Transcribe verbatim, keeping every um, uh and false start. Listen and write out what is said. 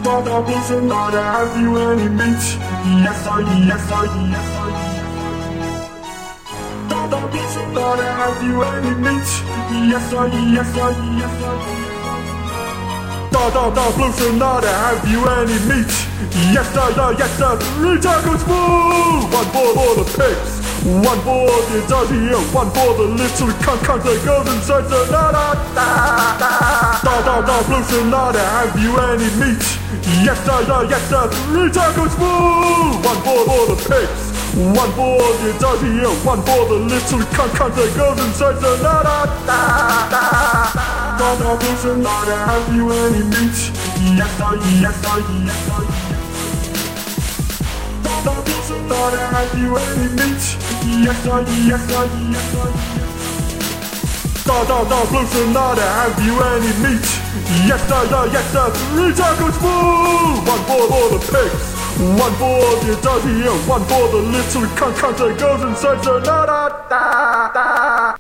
Papa Bolsonaro, have you any meat? Yes sir, yes sir, yes sir. Papa Bolsonaro, have you any meat? Yes sir, yes sir, yes sir. Papa Bolsonaro, have you any meat? Yes sir, yes sir. Three tacos full. One for all the pigs, one for the dirty, and one for the little cunt cunt that goes inside the la la da da. Papa Bolsonaro, have you any meat? Yes sir, yes sir. Three tacos full. One for all the pigs, one for the dirty, and one for the little cunt cunt that goes inside the la la da da. Papa Bolsonaro, have you any meat? Yes sir, yes sir, yes sir. Papa Bolsonaro, have you any meat? Yes sir, yes sir, yes sir. Papa Bolsonaro, have you any meat? Yes sir, yes sir. Three tacos full. One for all the pigs, one for the dirty, and one for the little cunt cunt that goes inside the la da da da.